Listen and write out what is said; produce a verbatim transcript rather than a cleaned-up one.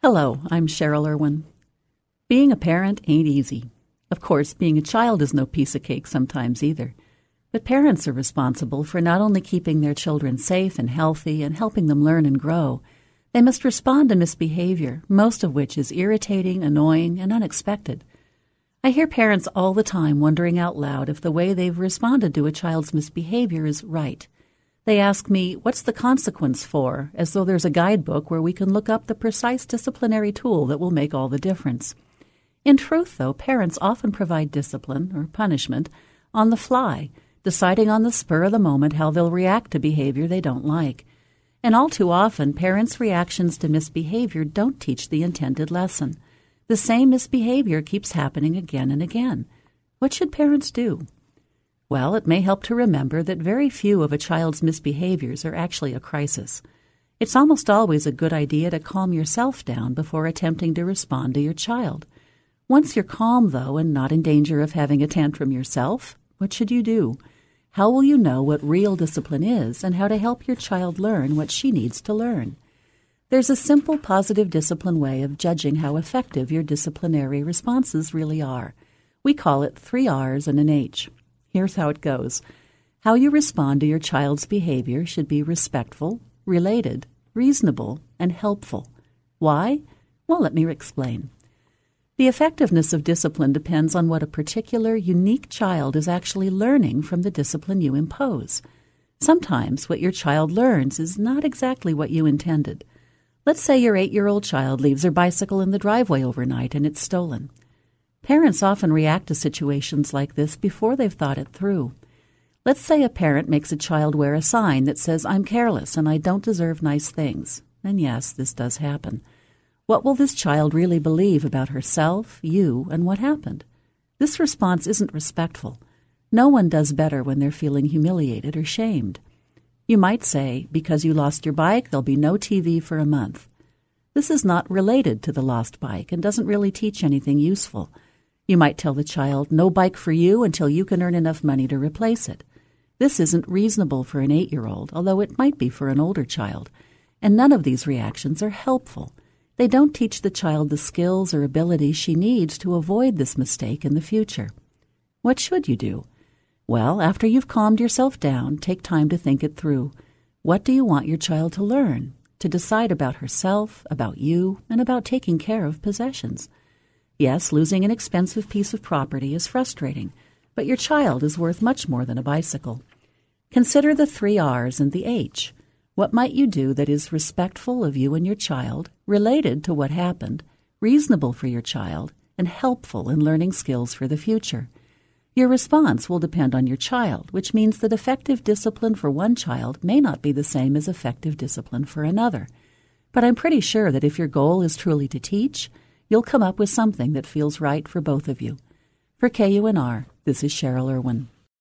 Hello, I'm Cheryl Irwin. Being a parent ain't easy. Of course, being a child is no piece of cake sometimes either. But parents are responsible for not only keeping their children safe and healthy and helping them learn and grow, they must respond to misbehavior, most of which is irritating, annoying, and unexpected. I hear parents all the time wondering out loud if the way they've responded to a child's misbehavior is right. They ask me, what's the consequence for, as though there's a guidebook where we can look up the precise disciplinary tool that will make all the difference. In truth, though, parents often provide discipline, or punishment, on the fly, deciding on the spur of the moment how they'll react to behavior they don't like. And all too often, parents' reactions to misbehavior don't teach the intended lesson. The same misbehavior keeps happening again and again. What should parents do? Well, it may help to remember that very few of a child's misbehaviors are actually a crisis. It's almost always a good idea to calm yourself down before attempting to respond to your child. Once you're calm, though, and not in danger of having a tantrum yourself, what should you do? How will you know what real discipline is and how to help your child learn what she needs to learn? There's a simple, positive discipline way of judging how effective your disciplinary responses really are. We call it three R's and an H. Here's how it goes. How you respond to your child's behavior should be respectful, related, reasonable, and helpful. Why? Well, let me explain. The effectiveness of discipline depends on what a particular, unique child is actually learning from the discipline you impose. Sometimes what your child learns is not exactly what you intended. Let's say your eight-year-old child leaves her bicycle in the driveway overnight and it's stolen. Parents often react to situations like this before they've thought it through. Let's say a parent makes a child wear a sign that says, "I'm careless and I don't deserve nice things." And yes, this does happen. What will this child really believe about herself, you, and what happened? This response isn't respectful. No one does better when they're feeling humiliated or shamed. You might say, because you lost your bike, there'll be no T V for a month. This is not related to the lost bike and doesn't really teach anything useful. You might tell the child, no bike for you until you can earn enough money to replace it. This isn't reasonable for an eight-year-old, although it might be for an older child. And none of these reactions are helpful. They don't teach the child the skills or abilities she needs to avoid this mistake in the future. What should you do? Well, after you've calmed yourself down, take time to think it through. What do you want your child to learn? To decide about herself, about you, and about taking care of possessions. Yes, losing an expensive piece of property is frustrating, but your child is worth much more than a bicycle. Consider the three R's and the H. What might you do that is respectful of you and your child, related to what happened, reasonable for your child, and helpful in learning skills for the future? Your response will depend on your child, which means that effective discipline for one child may not be the same as effective discipline for another. But I'm pretty sure that if your goal is truly to teach, you'll come up with something that feels right for both of you. For K U N R, this is Cheryl Irwin.